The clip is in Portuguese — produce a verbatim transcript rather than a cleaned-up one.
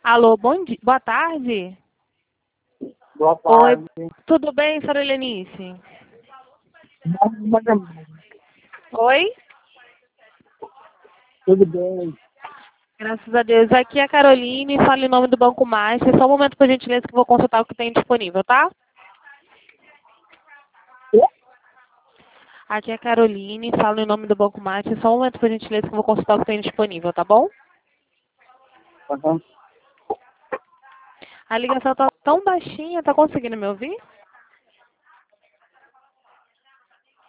Alô, bom dia, boa tarde. Boa Oi, tarde. tudo bem, senhora Helenice? Tudo Oi? bem. Graças a Deus. Aqui é a Caroline, fala em nome do Banco Master. Só um momento, por gentileza, que eu vou consultar o que tem disponível, tá? Aqui é a Caroline, fala em nome do Banco Master. Só um momento, por gentileza, que eu vou consultar o que tem disponível, tá bom? Uhum. A ligação tá tão baixinha, tá conseguindo me ouvir?